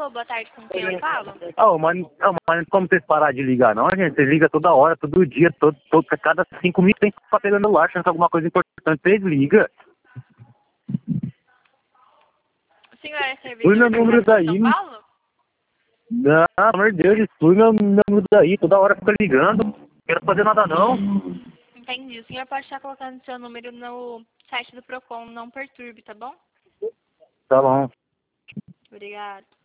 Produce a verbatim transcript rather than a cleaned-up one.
Alô, boa tarde, com quem eu falo? Ô, mas, ô, mas como vocês pararam de ligar, não, gente? Vocês ligam toda hora, todo dia, todo, todo, cada cinco minutos tem que ficar pegando lá, achando que alguma coisa importante. Vocês ligam. O senhor é Exclui servidor meu da número Rádio daí. São Paulo? Não, pelo amor de Deus, exclui meu, meu número daí. Toda hora fica ligando. Não quero fazer nada, não. Entendi. O senhor pode estar colocando seu número no site do Procon, não perturbe, tá bom? Tá bom. Obrigada.